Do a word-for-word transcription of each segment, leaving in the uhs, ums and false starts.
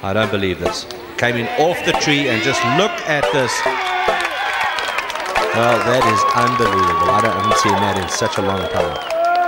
I don't believe this. Came in off the tree and just look at this. Well, that is unbelievable. I, don't, I haven't seen that in such a long time.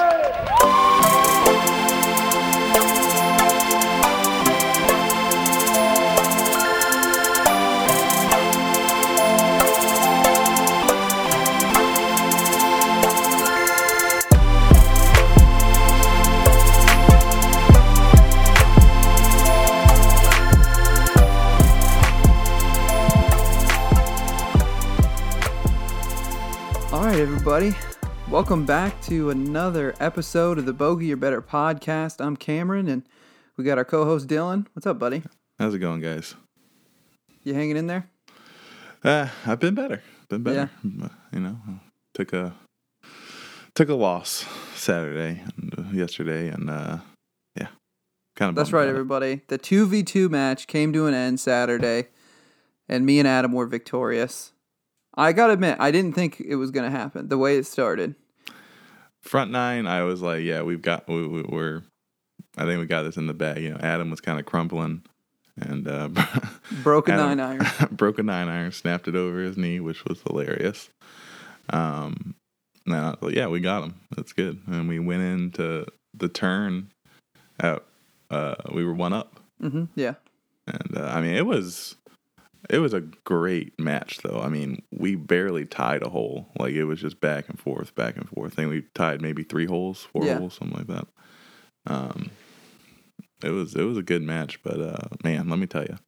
Everybody, welcome back to another episode of the Bogey or Better podcast. I'm Cameron, and we got our co-host Dylan. What's up, buddy? How's it going, guys? You hanging in there? Uh, I've been better. Been better. Yeah. You know, took a took a loss Saturday and uh, yesterday, and uh, yeah, kind of. That's right, everybody. The two v two match came to an end Saturday, and me and Adam were victorious. I gotta admit, I didn't think it was gonna happen the way it started. Front nine, I was like, yeah, we've got, we, we, we're, I think we got this in the bag. You know, Adam was kind of crumpling, and uh, broke a nine iron, broke a nine iron, snapped it over his knee, which was hilarious. Um, now, yeah, we got him. That's good, and we went into the turn. At, uh, we were one up. Mm-hmm. Yeah, and uh, I mean, it was. It was a great match, though. I mean, we barely tied a hole. Like, it was just back and forth, back and forth. I think we tied maybe three holes, four yeah. holes, something like that. Um, it was it was a good match, but uh, man, let me tell you,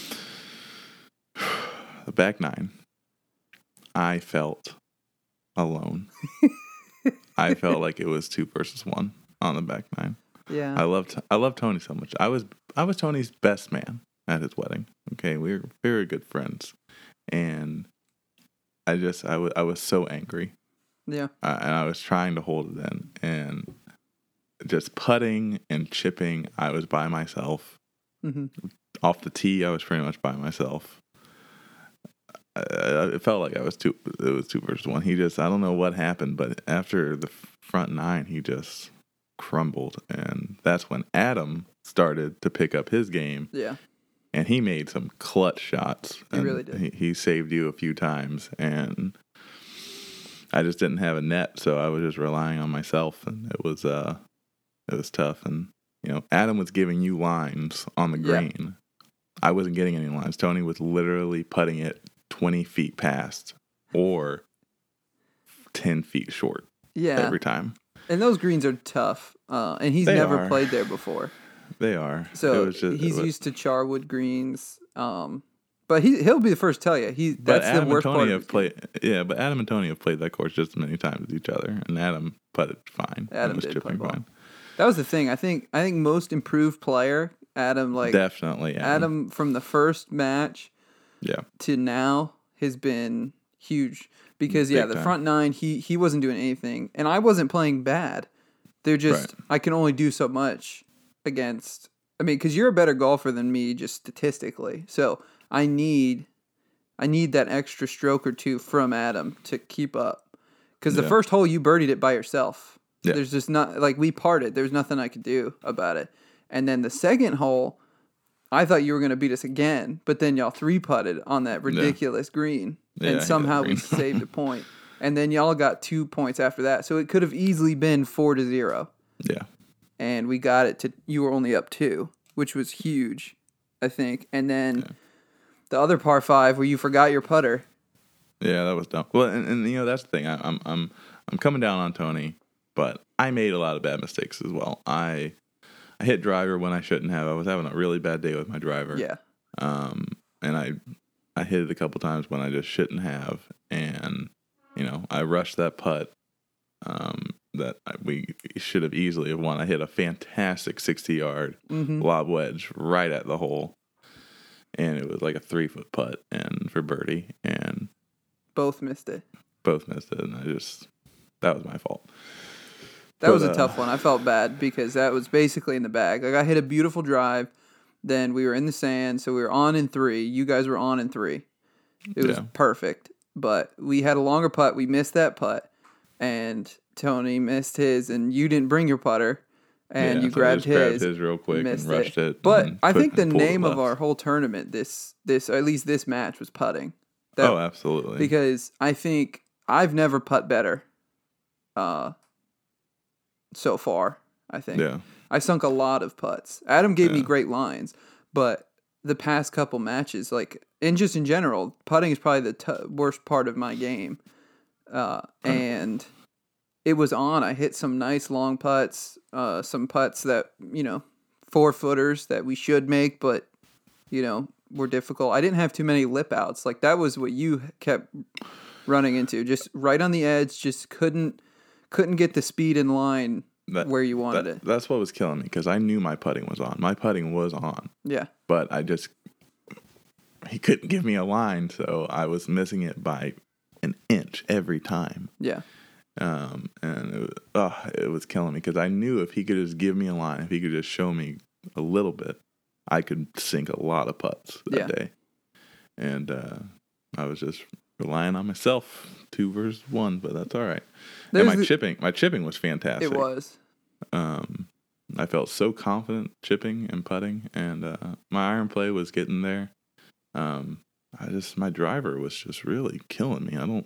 the back nine, I felt alone. I felt like it was two versus one on the back nine. Yeah, I loved I loved Tony so much. I was I was Tony's best man at his wedding. Okay, we were very good friends, and I just I was I was so angry. Yeah, uh, and I was trying to hold it in, and just putting and chipping, I was by myself. Mm-hmm. Off the tee, I was pretty much by myself. Uh, it felt like I was two. It was two versus one. He just I don't know what happened, but after the front nine, he just crumbled, and that's when Adam started to pick up his game. Yeah. And he made some clutch shots. He really did. He, he saved you a few times, and I just didn't have a net, so I was just relying on myself, and it was uh, it was tough. And you know, Adam was giving you lines on the green. Yeah. I wasn't getting any lines. Tony was literally putting it twenty feet past or ten feet short. Yeah, every time. And those greens are tough. Uh, and he's they never are. played there before. They are. So just, he's was, used to Charwood greens, um, but he he'll be the first to tell you he that's Adam the worst and Tony part. Have played, yeah, but Adam and Tony have played that course just as many times as each other, and Adam putted fine. Adam was did chipping play fine. That was the thing. I think I think most improved player Adam like definitely Adam. Adam from the first match, yeah, to now has been huge because Big yeah the time. front nine he he wasn't doing anything and I wasn't playing bad. They're just right. I can only do so much against. I mean, because you're a better golfer than me, just statistically. So I need, I need that extra stroke or two from Adam to keep up. Because the yeah. first hole you birdied it by yourself. Yeah. There's just not like we parted. There's nothing I could do about it. And then the second hole, I thought you were going to beat us again, but then y'all three putted on that ridiculous yeah. green, yeah, and somehow we saved a point. And then y'all got two points after that, so it could have easily been four to zero. Yeah. And we got it to, you were only up two, which was huge, I think. And then yeah. the other par five where you forgot your putter. Yeah, that was dumb. Well, and, and you know, that's the thing. I, I'm I'm I'm coming down on Tony, but I made a lot of bad mistakes as well. I I hit driver when I shouldn't have. I was having a really bad day with my driver. Yeah. Um, and I I hit it a couple times when I just shouldn't have. And, you know, I rushed that putt. Um, that we should have easily have won. I hit a fantastic sixty-yard mm-hmm. lob wedge right at the hole, and it was like a three-foot putt and for birdie, and both missed it. Both missed it, and I just that was my fault. That but, was a uh, tough one. I felt bad because that was basically in the bag. Like I hit a beautiful drive, then we were in the sand, so we were on in three. You guys were on in three. It was yeah. perfect, but we had a longer putt. We missed that putt, and Tony missed his, and you didn't bring your putter, and Yeah, you so I grabbed just grabbed his, his real quick missed and rushed it. But and I put- think the pulled it name of left. our whole tournament, this this at least this match, was putting. That, Oh, absolutely. because I think I've never putt better. Uh, so far, I think. Yeah. I sunk a lot of putts. Adam gave me Yeah. great lines, but the past couple matches, like, and just in general, putting is probably the t- worst part of my game. Uh, and it was on. I hit some nice long putts, uh, some putts that, you know, four footers that we should make, but, you know, were difficult. I didn't have too many lip outs. Like, that was what you kept running into. Just right on the edge, just couldn't couldn't get the speed in line That- where you wanted that- it. That's what was killing me because I knew my putting was on. My putting was on, Yeah. but I just he couldn't give me a line, so I was missing it by an inch every time. Yeah. Um, and it was, oh, it was killing me because I knew if he could just give me a line, if he could just show me a little bit, I could sink a lot of putts that Yeah. day. And uh, I was just relying on myself, two versus one, but that's all right. There's and my the- chipping, my chipping was fantastic. It was. Um, I felt so confident chipping and putting, and uh, my iron play was getting there. Um, I just my driver was just really killing me. I don't,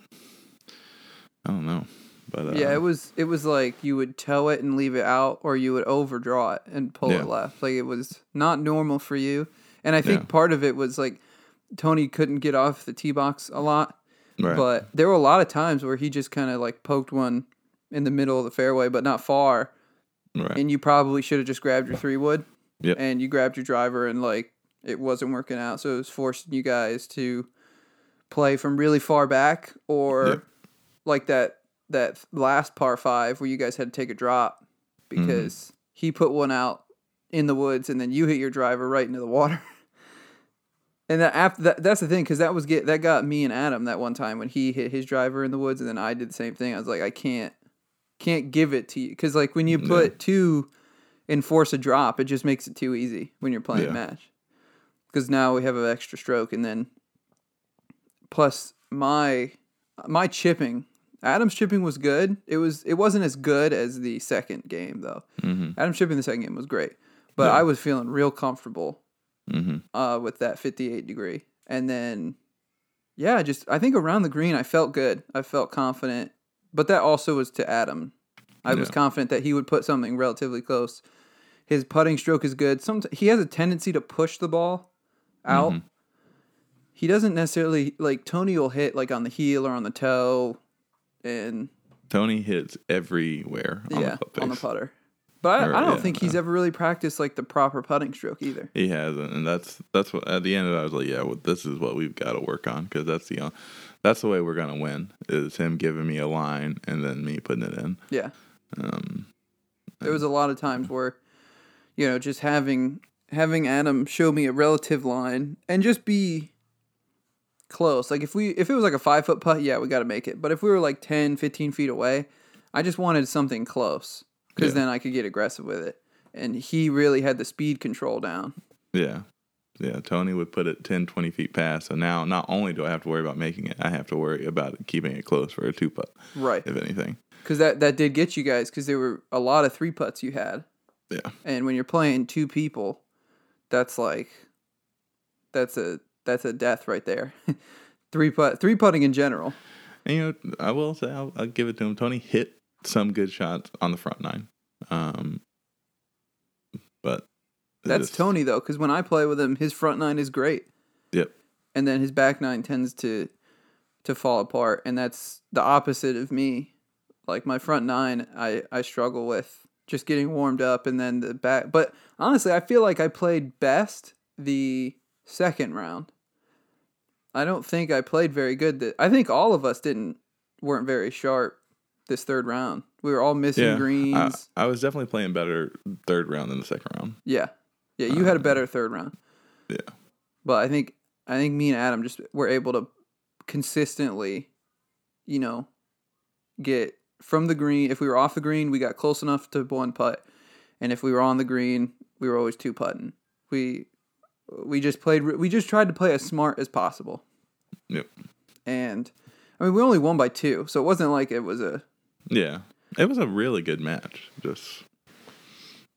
I don't know, but uh, Yeah, it was it was like you would tow it and leave it out, or you would overdraw it and pull Yeah. it left. Like, it was not normal for you. And I think Yeah. part of it was like Tony couldn't get off the tee box a lot. right. But there were a lot of times where he just kind of like poked one in the middle of the fairway, but not far. right. And you probably should have just grabbed your three wood. Yep. And you grabbed your driver, and like it wasn't working out. So it was forcing you guys to play from really far back, or Yep. like that that last par five where you guys had to take a drop because Mm-hmm. he put one out in the woods, and then you hit your driver right into the water. And that after that, that's the thing, because that was get that got me and Adam that one time when he hit his driver in the woods, and then I did the same thing. I was like, I can't, can't give it to you, because like when you put Yeah. two and force a drop, it just makes it too easy when you're playing Yeah. match. Because now we have an extra stroke, and then plus my my chipping, Adam's chipping was good. It was it wasn't as good as the second game though. Mm-hmm. Adam's chipping the second game was great, but Yeah. I was feeling real comfortable Mm-hmm. uh, with that fifty-eight degree. And then, yeah, just I think around the green, I felt good. I felt confident. But that also was to Adam. I was Yeah. confident that he would put something relatively close. His putting stroke is good. Some he has a tendency to push the ball out. Mhm. He doesn't necessarily like Tony will hit like on the heel or on the toe, and Tony hits everywhere on yeah, the putt on the face. putter. But I, Or, I don't yeah, think he's ever really practiced like the proper putting stroke either. He hasn't, and that's that's what at the end of it, I was like, yeah, well, this is what we've got to work on because that's the that's the way we're gonna win is him giving me a line and then me putting it in. Yeah. Um, There was a lot of times where, you know, just having having Adam show me a relative line and just be close. Like if we if it was like a five foot putt, yeah, we got to make it. But if we were like ten, fifteen feet away, I just wanted something close because Yeah. then I could get aggressive with it. And he really had the speed control down. yeah, yeah. Tony would put it ten, twenty feet past. So now, not only do I have to worry about making it, I have to worry about keeping it close for a two putt, Right. if anything. Because that, that did get you guys because there were a lot of three putts you had. Yeah, And when you're playing two people, that's like that's a that's a death right there. three putt three putting in general. and you know, I will say I'll, I'll give it to him. Tony hit some good shots on the front nine, um, but it That's just- Tony though, because when I play with him, his front nine is great, Yep. and then his back nine tends to to fall apart, and that's the opposite of me. Like my front nine, I I struggle with just getting warmed up, and then the back. But honestly, I feel like I played best the second round. I don't think I played very good. Th- I think all of us didn't weren't very sharp this third round. We were all missing Yeah, I, greens. I was definitely playing better third round than the second round. yeah, yeah. You had a better third round. Yeah, But I think I think me and Adam just were able to consistently, you know, get from the green. If we were off the green, we got close enough to one putt, and if we were on the green, we were always two putting. We we just played. We just tried to play as smart as possible. yep, And I mean, we only won by two, so it wasn't like it was a yeah. It was a really good match. Just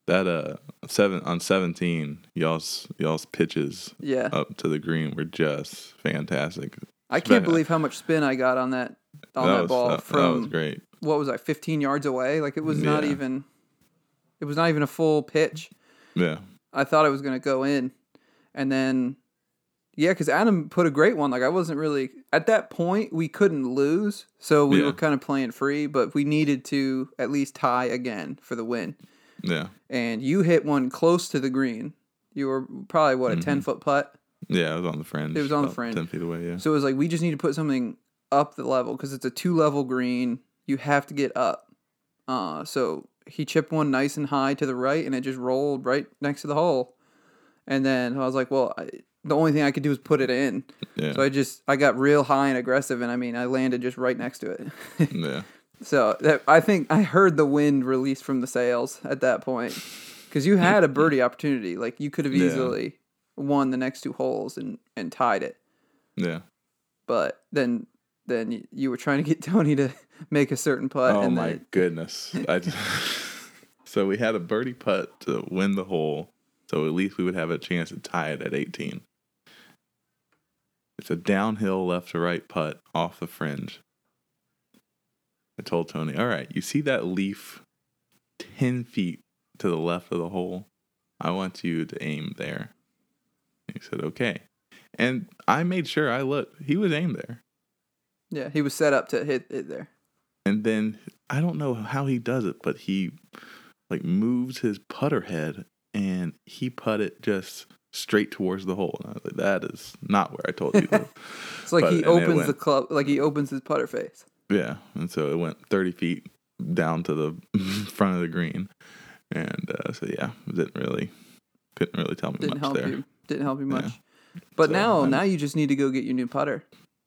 That uh seven on seventeen, y'all's y'all's pitches Yeah. up to the green were just fantastic. I can't believe how much spin I got on that on that, that was, ball that, from that was great. What was I, fifteen yards away? Like it was not Yeah. even it was not even a full pitch. Yeah. I thought it was going to go in. And then yeah, cuz Adam put a great one. Like I wasn't really at that point we couldn't lose, so we Yeah. were kind of playing free, but we needed to at least tie again for the win. Yeah. And you hit one close to the green. You were probably what, a Mm-hmm. ten foot putt. Yeah, it was on the fringe. It was on the about fringe. ten feet away. Yeah. So it was like we just need to put something up the level because it's a two level green. You have to get up. Uh, so he chipped one nice and high to the right, and it just rolled right next to the hole. And then I was like, well, I, the only thing I could do was put it in. Yeah. So I just I got real high and aggressive, and I mean I landed just right next to it. Yeah. So that, I think I heard the wind release from the sails at that point because you had a birdie opportunity. Like you could have Yeah. easily won the next two holes and, and tied it. Yeah. But then then you, you were trying to get Tony to make a certain putt. Oh and my then it, goodness! I just, so we had a birdie putt to win the hole, so at least we would have a chance to tie it at eighteen. It's a downhill left to right putt off the fringe. I told Tony, "All right, you see that leaf ten feet to the left of the hole? I want you to aim there." He said, "Okay," and I made sure I looked. He was aimed there. yeah, he was set up to hit it there. And then I don't know how he does it, but he like moves his putter head and he putted just straight towards the hole. And I was like, that is not where I told you to. It's like But- he and it opens went- the club, like he opens his putter face. Yeah. And so it went thirty feet down to the front of the green. And uh, so, yeah, it didn't really, couldn't really tell me Didn't much help there. you. Didn't help you much. Yeah. But So, now, I'm- now you just need to go get your new putter.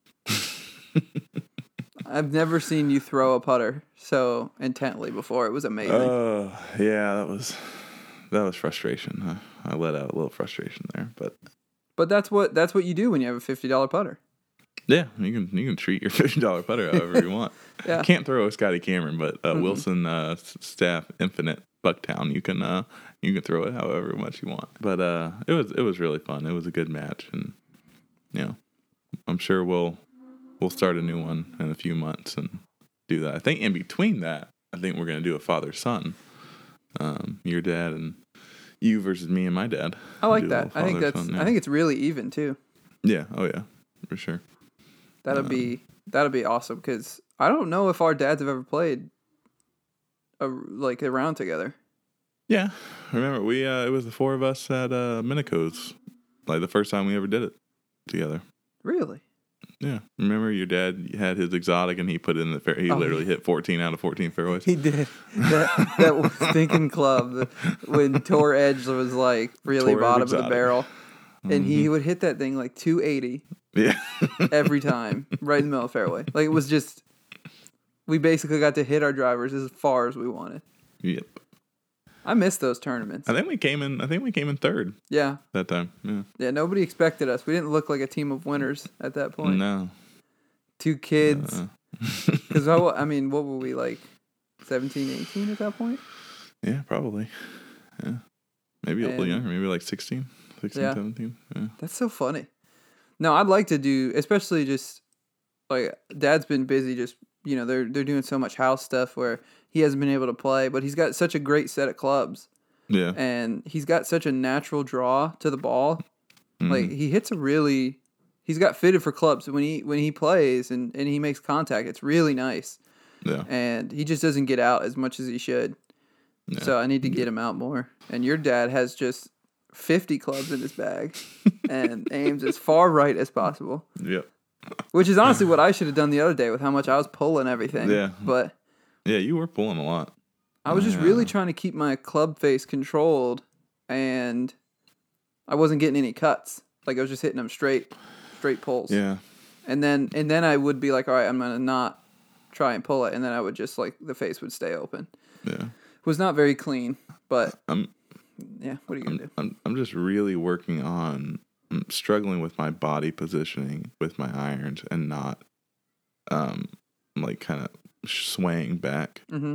I've never seen you throw a putter so intently before. It was amazing. Oh, yeah, that was, that was frustration. I, I let out a little frustration there, but but that's what that's what you do when you have a fifty dollar putter. yeah, you can you can treat your fifty dollar putter however you want. Yeah. Can't throw a Scotty Cameron, but uh, Wilson uh, s- Staff Infinite Bucktown, you can uh, you can throw it however much you want. But uh, it was it was really fun. It was a good match, and you know, I'm sure we'll we'll start a new one in a few months and do that. I think in between that, I think we're gonna do a father son. Um, your dad and you versus me and my dad. I like Do a that. little I think that's. father-son, yeah. I think it's really even too. Yeah. Oh yeah. For sure. That'll be that'll be awesome because I don't know if our dads have ever played a, like a round together. Yeah, remember we uh, it was the four of us at uh, Minico's, like the first time we ever did it together. Really? Yeah, remember your dad had his exotic and he put it in the fair. He Oh, literally hit fourteen out of fourteen fairways. He did that. That stinking club when Tor Edge was like really Tor Edge bottom of the exotic. barrel, and he would hit that thing like two eighty Yeah, every time, right in the middle of the fairway. Like it was just, we basically got to hit our drivers as far as we wanted. yep. I miss those tournaments. I think we came in. I think we came in third Yeah, that time. Yeah. yeah. Nobody expected us. We didn't look like a team of winners at that point. No. Two kids. Uh, Because I, I mean, what were we like, seventeen, eighteen at that point? yeah, probably. Yeah, maybe a little And- younger. Maybe like sixteen, sixteen, Yeah. seventeen. Yeah. That's so funny. No, I'd like to do, especially just like Dad's been busy. Just you know, they're they're doing so much house stuff where he hasn't been able to play, but he's got such a great set of clubs, Yeah. and he's got such a natural draw to the ball. Mhm. Like he hits a really, he's got fitted for clubs when he when he plays and and he makes contact. It's really nice, Yeah. and he just doesn't get out as much as he should. Yeah. So I need to get him out more. And your dad has just fifty clubs in his bag and aims as far right as possible, Yep. which is honestly what I should have done the other day with how much I was pulling everything. Yeah. But Yeah, you were pulling a lot. I was just Yeah. really trying to keep my club face controlled, and I wasn't getting any cuts. Like I was just hitting them straight, straight pulls. Yeah. And then and then I would be like, all right, I'm gonna not try and pull it, and then I would just like the face would stay open. Yeah. It was not very clean, but I'm yeah, what are you gonna do? I'm I'm just really working on I'm struggling with my body positioning with my irons and not um like kind of swaying back. Mm-hmm.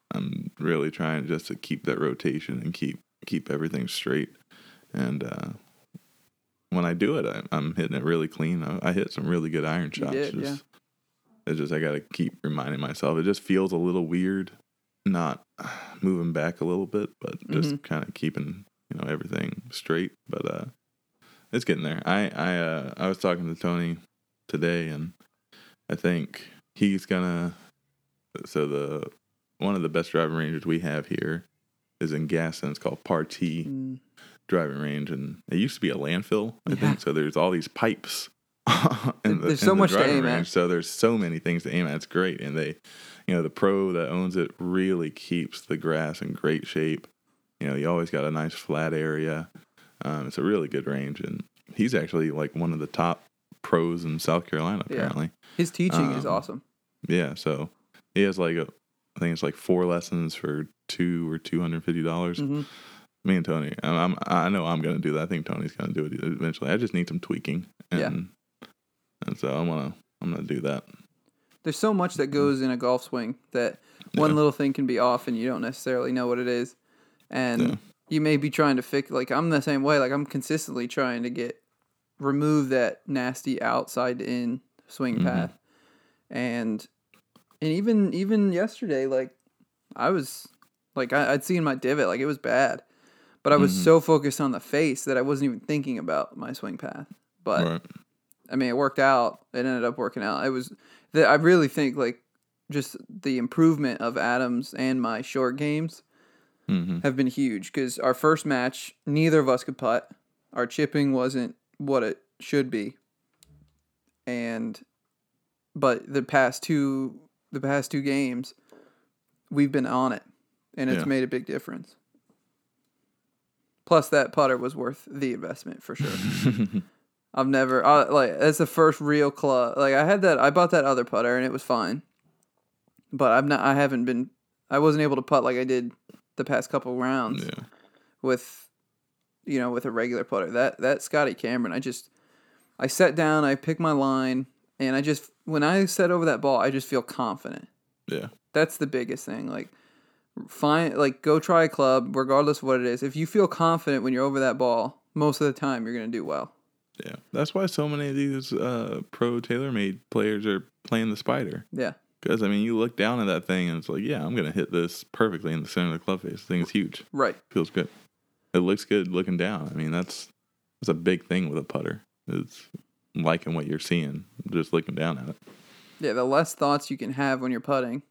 I'm really trying just to keep that rotation and keep keep everything straight. And uh, when I do it, I, I'm hitting it really clean. I, I hit some really good iron shots. You did, just, yeah. It's just I got to keep reminding myself. It just feels a little weird, not moving back a little bit, but just mm-hmm. kind of keeping you know everything straight. But uh, it's getting there. I I uh, I was talking to Tony today, and I think he's gonna. So the one of the best driving ranges we have here is in Gaston. It's called Partee mm. driving range, and it used to be a landfill. I yeah. think so. There's all these pipes. in the, there's so in the much to aim range, at. So there's so many things to aim at. It's great, and they, you know, the pro that owns it really keeps the grass in great shape. You know, you always got a nice flat area. Um, it's a really good range, and he's actually like one of the top pros in South Carolina. Apparently, yeah. His teaching um, is awesome. Yeah, so he has like a, I think it's like four lessons for two or two hundred fifty dollars. Mm-hmm. Me and Tony, I'm, I know I'm gonna do that. I think Tony's gonna do it eventually. I just need some tweaking, and yeah. and so I'm gonna I'm gonna do that. There's so much that goes in a golf swing that one yeah. little thing can be off, and you don't necessarily know what it is, and yeah. you may be trying to fix. Like I'm the same way. Like I'm consistently trying to get remove that nasty outside in swing mm-hmm. path, and and even even yesterday, like I was like I, I'd seen my divot, like it was bad. But I was mm-hmm. so focused on the face that I wasn't even thinking about my swing path. But, right. I mean, it worked out. It ended up working out. It was, the, I really think, like, just the improvement of Adams and my short games mm-hmm. have been huge. Because our first match, neither of us could putt. Our chipping wasn't what it should be. And, but the past two, the past two games, we've been on it. And it's yeah. made a big difference. Plus, that putter was worth the investment for sure. I've never I, like that's the first real club. Like I had that, I bought that other putter and it was fine, but I've not. I haven't been. I wasn't able to putt like I did the past couple rounds yeah. with, you know, with a regular putter. That that Scotty Cameron. I just, I sat down, I picked my line, and I just when I set over that ball, I just feel confident. Yeah, that's the biggest thing. Like. Find like go try a club regardless of what it is. If you feel confident when you're over that ball, most of the time you're gonna do well. Yeah, that's why so many of these uh, pro TaylorMade players are playing the Spider. Yeah, because I mean, you look down at that thing and it's like, yeah, I'm gonna hit this perfectly in the center of the club face. The thing is huge. Right, feels good. It looks good looking down. I mean, that's that's a big thing with a putter. It's liking what you're seeing, just looking down at it. Yeah, the less thoughts you can have when you're putting.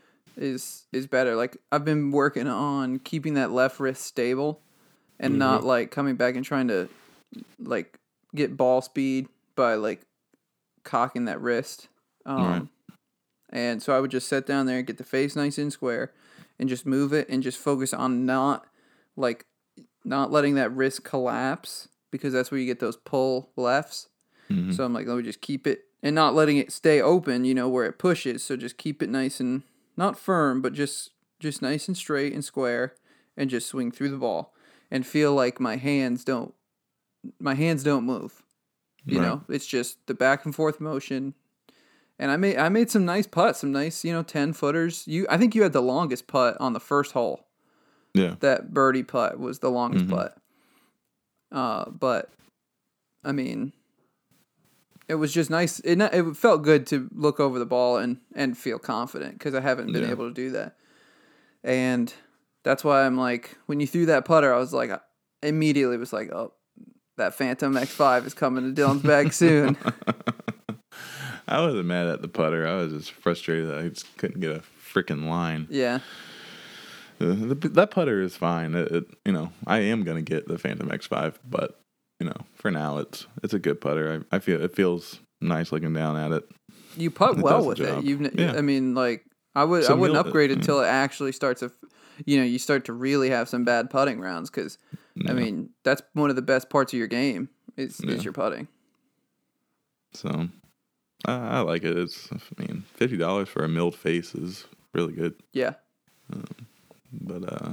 Is is better. Like I've been working on keeping that left wrist stable, and mm-hmm. not like coming back and trying to, like, get ball speed by like cocking that wrist. Um, right. And so I would just sit down there and get the face nice and square, and just move it and just focus on not like not letting that wrist collapse because that's where you get those pull lefts. Mm-hmm. So I'm like, let me just keep it and not letting it stay open. You know where it pushes. So just keep it nice and. Not firm, but just just nice and straight and square, and just swing through the ball, and feel like my hands don't my hands don't move. You right. know, it's just the back and forth motion. And I made I made some nice putts, some nice you know ten footers. You I think you had the longest putt on the first hole. Yeah, that birdie putt was the longest mm-hmm. putt. Uh, but I mean. It was just nice. It it felt good to look over the ball and, and feel confident because I haven't been yeah. able to do that. And that's why I'm like, when you threw that putter, I was like, I immediately was like, oh, that Phantom X five is coming to Dylan's bag soon. I wasn't mad at the putter. I was just frustrated that I just couldn't get a freaking line. Yeah. The, the, that putter is fine. It, it, you know, I am going to get the Phantom X five, but... You know, for now, it's it's a good putter. I, I feel it feels nice looking down at it. You putt it well with it. You've, yeah. I mean, like I would some I wouldn't real, upgrade it until it actually starts to, you know, you start to really have some bad putting rounds because, yeah. I mean, that's one of the best parts of your game is yeah. is your putting. So, I, I like it. It's I mean, fifty dollars for a milled face is really good. Yeah. Um, but uh.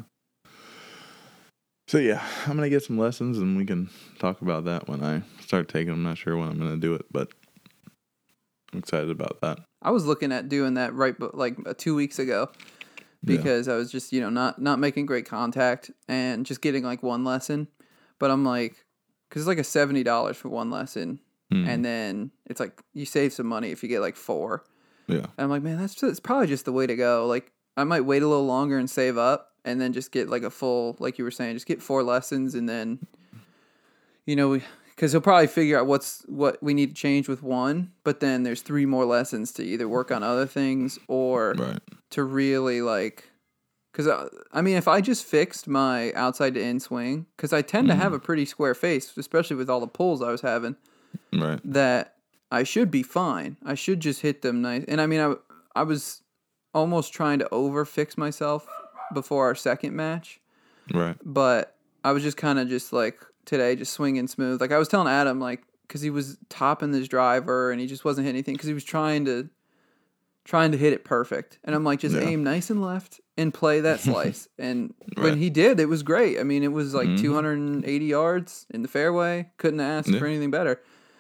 So, yeah, I'm going to get some lessons, and we can talk about that when I start taking them. I'm not sure when I'm going to do it, but I'm excited about that. I was looking at doing that right like two weeks ago because yeah. I was just, you know, not, not making great contact and just getting like one lesson. But I'm like, because it's like a seventy dollars for one lesson. Mm. And then it's like you save some money if you get like four. Yeah. And I'm like, man, that's, that's probably just the way to go. Like, I might wait a little longer and save up and then just get like a full, like you were saying, just get four lessons and then, you know, because he'll probably figure out what's what we need to change with one, but then there's three more lessons to either work on other things or right. to really like, because I, I mean, if I just fixed my outside to in swing, because I tend mm-hmm. to have a pretty square face, especially with all the pulls I was having, right? That I should be fine. I should just hit them nice. And I mean, I I was almost trying to over fix myself before our second match, right? But I was just kind of just like. Today, just swinging smooth. Like I was telling Adam, like, because he was topping this driver and he just wasn't hitting anything because he was trying to, trying to hit it perfect. And I'm like, just yeah. aim nice and left and play that slice. And right. when he did, it was great. I mean, it was like mm-hmm. two hundred eighty yards in the fairway. Couldn't ask yeah. for anything better.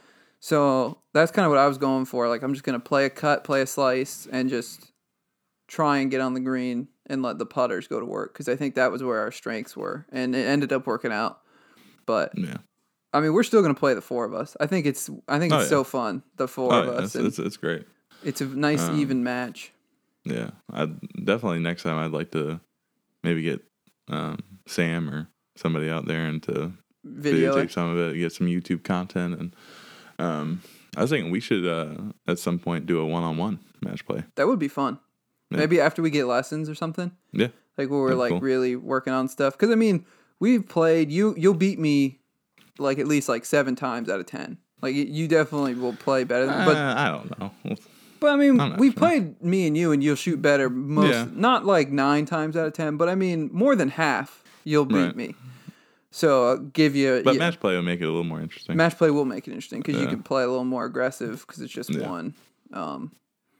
So that's kind of what I was going for. Like I'm just gonna play a cut, play a slice, and just try and get on the green and let the putters go to work because I think that was where our strengths were, and it ended up working out. But yeah, I mean, we're still gonna play the four of us. I think it's I think it's oh, yeah. so fun the four oh, of yeah. us. It's, it's, it's great. It's a nice um, even match. Yeah, I definitely next time I'd like to maybe get um, Sam or somebody out there and to Video videotape it. some of it, get some YouTube content, and um, I was thinking we should uh, at some point do a one-on-one match play. That would be fun. Yeah. Maybe after we get lessons or something. Yeah, like where we're That'd like cool. really working on stuff. Because I mean. We've played you. You'll beat me, like at least like seven times out of ten. Like you definitely will play better. Than, but uh, I don't know. But I mean, we've sure. played me and you, and you'll shoot better most. Yeah. Not like nine times out of ten, but I mean more than half. You'll beat right. me. So I'll give you. But yeah, match play will make it a little more interesting. Match play will make it interesting because yeah. you can play a little more aggressive because it's just yeah. one. Um,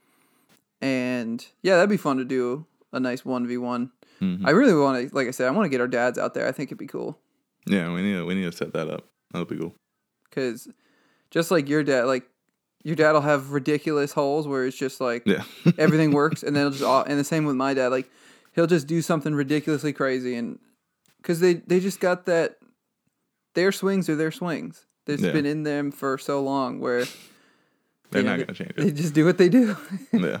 and yeah, that'd be fun to do a nice one v one. Mm-hmm. I really want to, like I said, I want to get our dads out there. I think it'd be cool. Yeah, we need to, we need to set that up. That'll be cool. Because just like your dad, like your dad will have ridiculous holes where it's just like yeah. everything works, and then it'll just and the same with my dad. Like he'll just do something ridiculously crazy, and because they they just got that their swings are their swings. They've yeah. been in them for so long where they're know, not gonna change it. They just do what they do. yeah.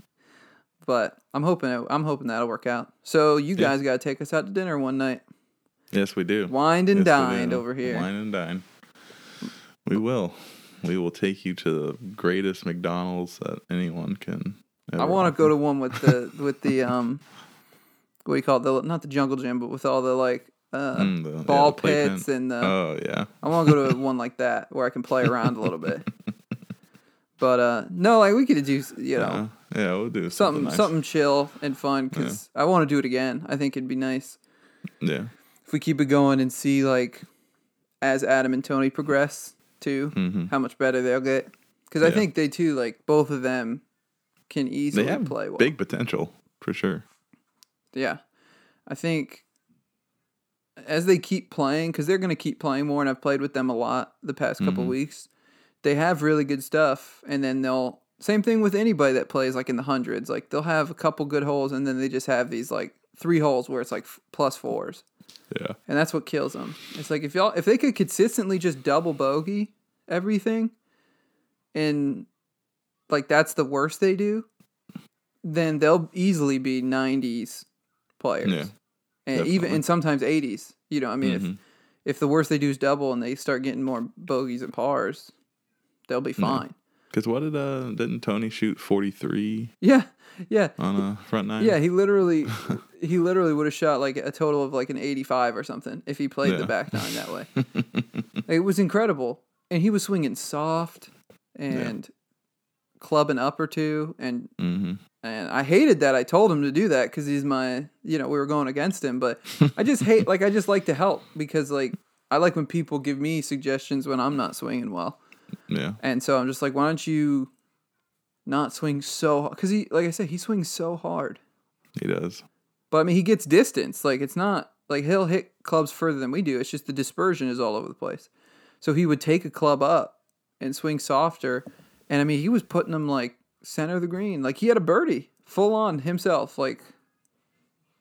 But I'm hoping it, I'm hoping that'll work out. So you guys yeah. got to take us out to dinner one night. Yes, we do. Wined and yes, dined over here. Wine and dine. We will. We will take you to the greatest McDonald's that anyone can ever I want to go to one with the with the um what do you call it? The not the jungle gym, but with all the like uh mm, the, ball yeah, the pits pen. and the oh yeah. I want to go to one like that where I can play around a little bit. But uh, no, like we could do, you know, uh, yeah, we'll do something, something, nice. something chill and fun because yeah. I want to do it again. I think it'd be nice. Yeah. If we keep it going and see like as Adam and Tony progress too, mm-hmm. how much better they'll get. Because yeah. I think they too, like both of them, can easily they have play well. Big potential for sure. Yeah, I think as they keep playing, because they're going to keep playing more, and I've played with them a lot the past couple mm-hmm. weeks. They have really good stuff, and then they'll same thing with anybody that plays like in the hundreds. Like they'll have a couple good holes, and then they just have these like three holes where it's like f- plus fours. Yeah, and that's what kills them. It's like if y'all if they could consistently just double bogey everything, and like that's the worst they do, then they'll easily be nineties players, yeah, and definitely. even and sometimes eighties. You know, I mean, mm-hmm. if if the worst they do is double, and they start getting more bogeys and pars, they'll be fine. Because what did uh didn't Tony shoot forty-three? Yeah, yeah. On a front nine. Yeah, he literally he literally would have shot like a total of like an eighty-five or something if he played yeah. the back nine that way. It was incredible, and he was swinging soft and yeah. clubbing up or two, and mm-hmm. and I hated that. I told him to do that because he's my you know we were going against him, but I just hate like I just like to help because like I like when people give me suggestions when I'm not swinging well. Yeah. And so I'm just like, why don't you not swing so hard? Because he, like I said, he swings so hard. He does. But I mean, he gets distance. Like it's not like he'll hit clubs further than we do. It's just the dispersion is all over the place. So he would take a club up and swing softer. And I mean, he was putting them like center of the green. Like he had a birdie full on himself. Like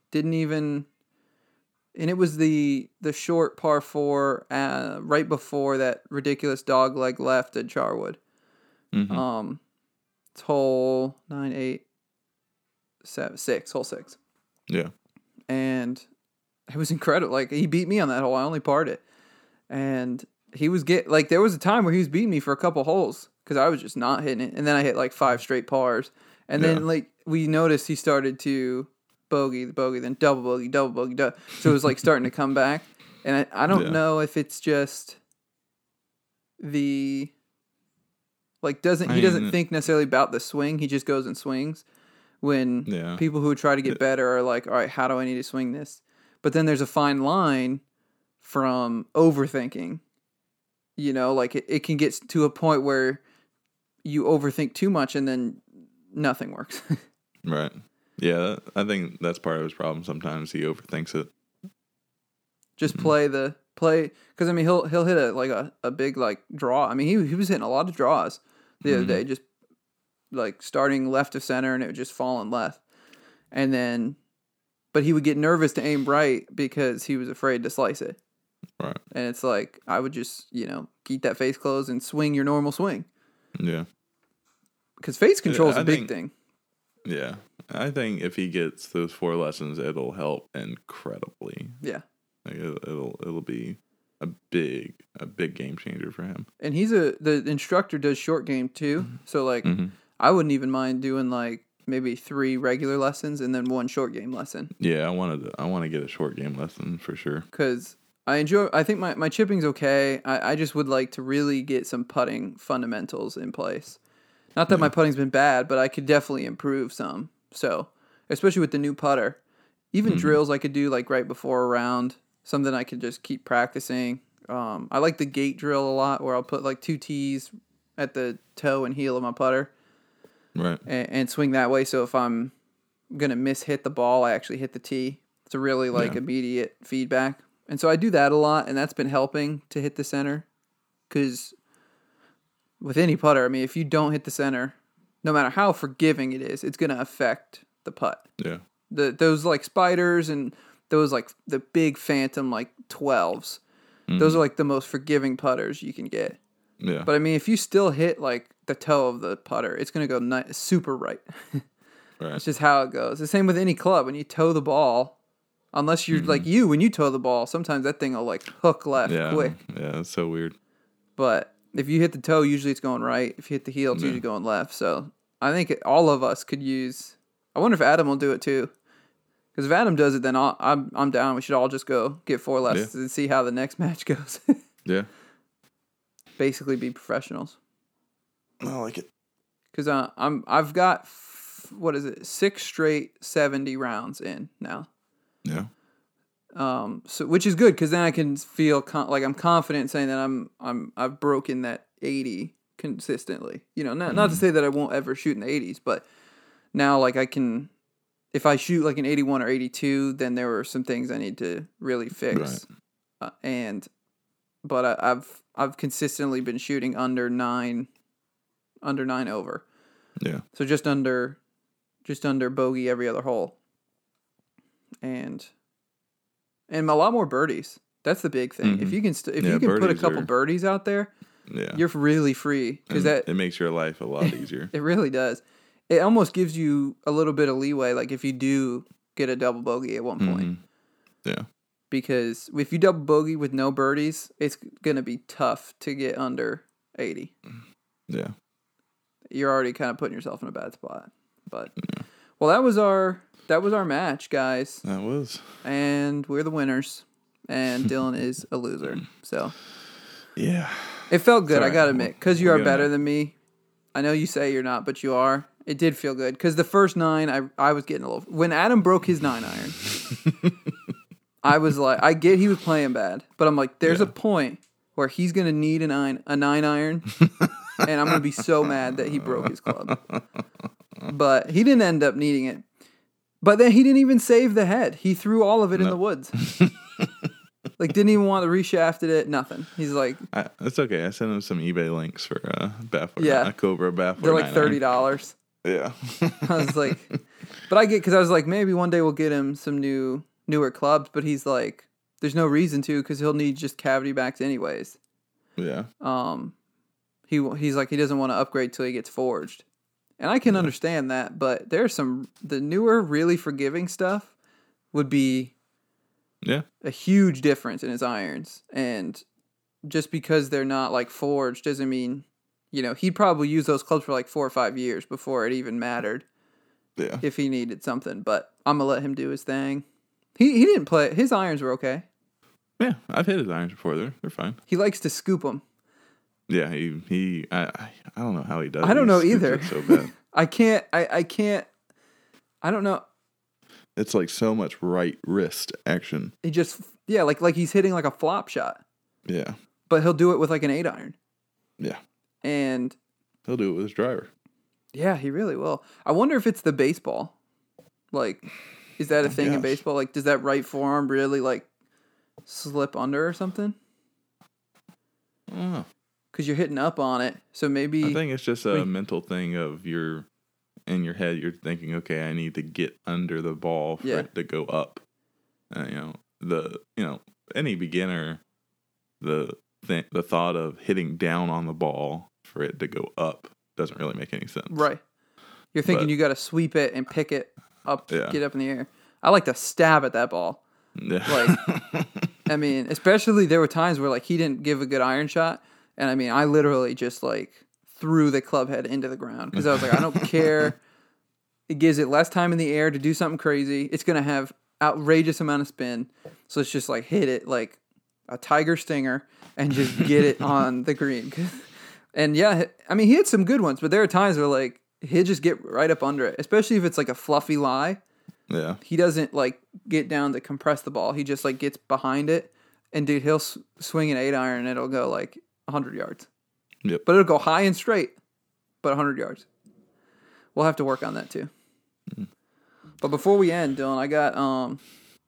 Didn't even, and it was the the short par four uh, right before that ridiculous dog leg left at Charwood. Mm-hmm. Um, it's hole nine, eight, seven, six, hole six. Yeah. And it was incredible. Like, he beat me on that hole. I only parred it. And he was get like, there was a time where he was beating me for a couple holes because I was just not hitting it. And then I hit like five straight pars. And Yeah. then, like, we noticed he started to bogey, the bogey, then double bogey, double bogey, double. So it was like starting to come back. And I, I don't Yeah. know if it's just the, like, doesn't, I he doesn't mean, think necessarily about the swing. He just goes and swings. When Yeah. people who try to get better are like, all right, how do I need to swing this? But then there's a fine line from overthinking. You know, like it, it can get to a point where you overthink too much and then nothing works. Right. Yeah, I think that's part of his problem. Sometimes he overthinks it. Just play the play because I mean he'll he'll hit a like a, a big like draw. I mean he he was hitting a lot of draws the other Mhm. day, just like starting left of center and it would just falling left, and then but he would get nervous to aim right because he was afraid to slice it. Right. And it's like I would just you know keep that face closed and swing your normal swing Yeah. because face control is I a big think- thing. Yeah. I think if he gets those four lessons, it'll help incredibly. Yeah. Like it'll, it'll it'll be a big a big game changer for him. And he's a the instructor does short game too, so like Mm-hmm. I wouldn't even mind doing like maybe three regular lessons and then one short game lesson. Yeah, I wanted to, I want to get a short game lesson for sure. Because I enjoy. I think my, my chipping's okay. I, I just would like to really get some putting fundamentals in place. Not that Yeah. my putting's been bad, but I could definitely improve some. So, especially with the new putter, even Mhm. drills I could do like right before a round, something I could just keep practicing. Um, I like the gate drill a lot, where I'll put like two tees at the toe and heel of my putter Right. and, and swing that way. So if I'm gonna miss hit the ball, I actually hit the tee. It's a really like Yeah. immediate feedback, and so I do that a lot, and that's been helping to hit the center. Because with any putter, I mean, if you don't hit the center, no matter how forgiving it is, it's gonna affect the putt. Yeah. The those like spiders and those like the big phantom like twelves. Those are like the most forgiving putters you can get. Yeah. But I mean, if you still hit like the toe of the putter, it's gonna go ni- super right. Right. It's just how it goes. The same with any club. When you toe the ball, unless you're like you, when you toe the ball, sometimes that thing will like hook left Yeah. quick. Yeah. It's so weird. But if you hit the toe, usually it's going right. If you hit the heel, it's Yeah. usually going left. So I think it, all of us could use. I wonder if Adam will do it too. Because if Adam does it, then I'll, I'm I'm down. We should all just go get four lessons and see how the next match goes. Yeah. Basically, be professionals. I like it. Because uh, I'm I've got f- what is it six straight seventy rounds in now. Yeah. Um, so which is good because then I can feel con- like I'm confident saying that I'm I'm I've broken that eighty consistently. You know, not not to say that I won't ever shoot in the eighties, but now like I can. If I shoot like an eighty-one or eighty-two, then there were some things I need to really fix. Right. Uh, and but I, I've I've consistently been shooting under nine, under nine over. Yeah. So just under, just under bogey every other hole. And and a lot more birdies. That's the big thing. Mhm. If you can st- if Yeah, you can put a birdies couple are- birdies out there, Yeah. you're really free because And that it makes your life a lot easier. it really does. It almost gives you a little bit of leeway, like if you do get a double bogey at one point. Mhm. Yeah. Because if you double bogey with no birdies, it's going to be tough to get under eighty. Yeah. You're already kind of putting yourself in a bad spot. But well, that was our that was our match, guys, That was. and we're the winners. And Dylan is a loser. So Yeah. it felt good. It's I all gotta right. admit, because you We'll are get 'em better out. than me. I know you say you're not, but you are. It did feel good because the first nine, I I was getting a little. When Adam broke his nine iron, I was like, I get he was playing bad, but I'm like, there's Yeah. a point where he's gonna need a nine a nine iron, and I'm gonna be so mad that he broke his club. But he didn't end up needing it. But then he didn't even save the head. He threw all of it in No. the woods. Like didn't even want to reshafted it. Nothing. He's like, I, it's okay. I sent him some eBay links for uh, Baffler. Yeah. A Cobra Baffler. they're like nine iron. thirty dollars. Yeah. I was like, But I get, because I was like, maybe one day we'll get him some new newer clubs, but he's like, there's no reason to, because he'll need just cavity backs anyways. Yeah. Um, he he's like, he doesn't want to upgrade till he gets forged. And I can Yeah. understand that, but there's some, the newer, really forgiving stuff would be Yeah. a huge difference in his irons. And just because they're not like forged doesn't mean, you know, he'd probably use those clubs for like four or five years before it even mattered Yeah. if he needed something. But I'm going to let him do his thing. He he didn't play, his irons were okay. Yeah. I've hit his irons before. They're they're fine. He likes to scoop them. Yeah. He he. I I, I don't know how he does. I it. don't He know scoops either. it so bad. I can't, I, I can't, I don't know. It's like so much right wrist action. He just, yeah, like like he's hitting like a flop shot, Yeah. but he'll do it with like an eight iron. Yeah. And He'll do it with his driver. yeah, he really will. I wonder if it's the baseball. Like, is that a thing in Gosh. baseball? Like, does that right forearm really like slip under or something? I don't know. Because you're hitting up on it. So maybe. I think it's just a Wait. mental thing of your in your head. You're thinking, okay, I need to get under the ball for Yeah. it to go up. Uh, you know the you know any beginner, the th- the thought of hitting down on the ball for it to go up doesn't really make any sense. Right. You're thinking But- you got to sweep it and pick it up, Yeah. get up in the air. I like to stab at that ball. Yeah. Like, I mean, especially there were times where like he didn't give a good iron shot, and I mean, I literally just like threw the club head into the ground because I was like, I don't care. It gives it less time in the air to do something crazy. It's gonna have outrageous amount of spin, so it's just like hit it like a tiger stinger and just get it on the green. And yeah, I mean, he had some good ones, but there are times where like he'd just get right up under it, especially if it's like a fluffy lie. yeah. He doesn't like get down to compress the ball. He just like gets behind it, and dude, he'll s- swing an eight iron and it'll go like one hundred yards. Yep. But it'll go high and straight, but one hundred yards. We'll have to work on that too. Mm-hmm. But before we end, Dylan, I got um,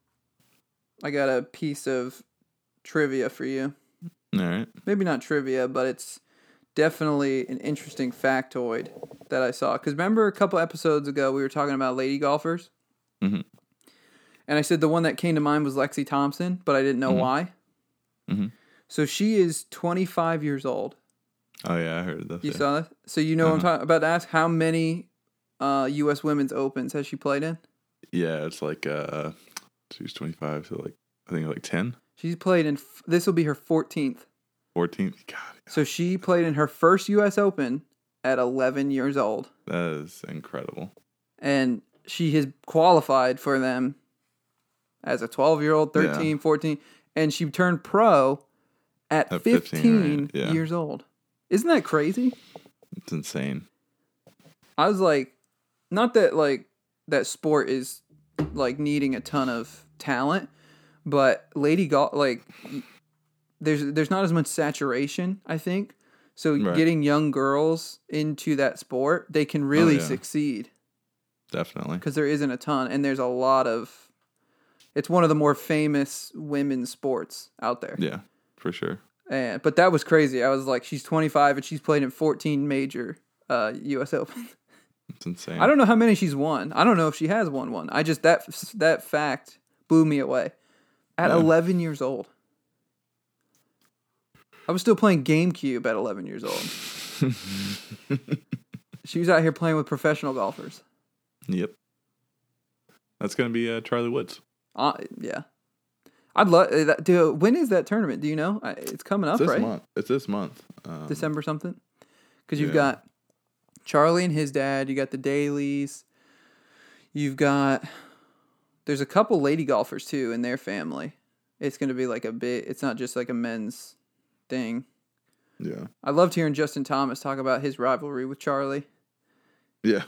I got a piece of trivia for you. All right. Maybe not trivia, but it's definitely an interesting factoid that I saw. Because remember a couple episodes ago we were talking about lady golfers? Mhm. And I said the one that came to mind was Lexi Thompson, but I didn't know Mhm. why. Mhm. So she is twenty-five years old. Oh yeah, I heard that. You yeah. saw that? So you know what I'm Uh-huh. talking about to ask? How many uh, U S Women's Opens has she played in? Yeah, it's like uh, she's twenty-five, so like I think like ten, She's played in, f- this will be her fourteenth. fourteen. God, So she played in her first U S Open at eleven years old. that is incredible. And she has qualified for them as a twelve-year-old, thirteen, Yeah. fourteen, and she turned pro at, At fifteen, fifteen, right? Yeah. years old. Isn't that crazy? It's insane. I was like, not that like that sport is like needing a ton of talent, but lady golf, like there's there's not as much saturation, I think. So Right. getting young girls into that sport, they can really yeah. succeed Definitely. because there isn't a ton, and there's a lot of. It's one of the more famous women's sports out there. Yeah, for sure. And but that was crazy. I was like, she's twenty-five and she's played in fourteen major uh, U S Open. It's insane. I don't know how many she's won. I don't know if she has won one. I just that that fact blew me away. At Yeah. eleven years old, I was still playing GameCube at eleven years old. She was out here playing with professional golfers. Yep. That's gonna be uh, Charlie Woods. Uh, yeah, I'd love that. Dude, when is that tournament? Do you know? I- It's coming up, It's this right? month. It's this month. Um, December something. Because you've yeah. got Charlie and his dad. You got the Dailies. You've got. There's a couple lady golfers too in their family. It's going to be like a bit. It's not just like a men's thing. Yeah. I loved hearing Justin Thomas talk about his rivalry with Charlie. Yeah.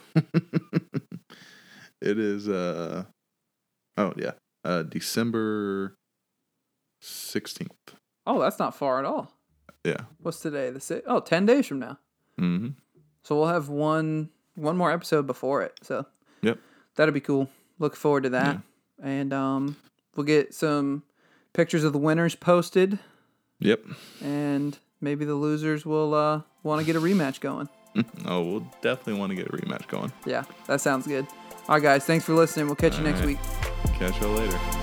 It is. Uh. Oh yeah. Uh, December sixteenth. Oh, that's not far at all. Yeah. What's today? The six? Oh, ten days from now. Mm-hmm. So we'll have one one more episode before it. So Yep. that'll be cool. Look forward to that. And um, we'll get some pictures of the winners posted, Yep. and maybe the losers will uh, want to get a rematch going. Oh, we'll definitely want to get a rematch going. Yeah, that sounds good. All right, guys. Thanks for listening. We'll catch you All next right. week. Catch you later.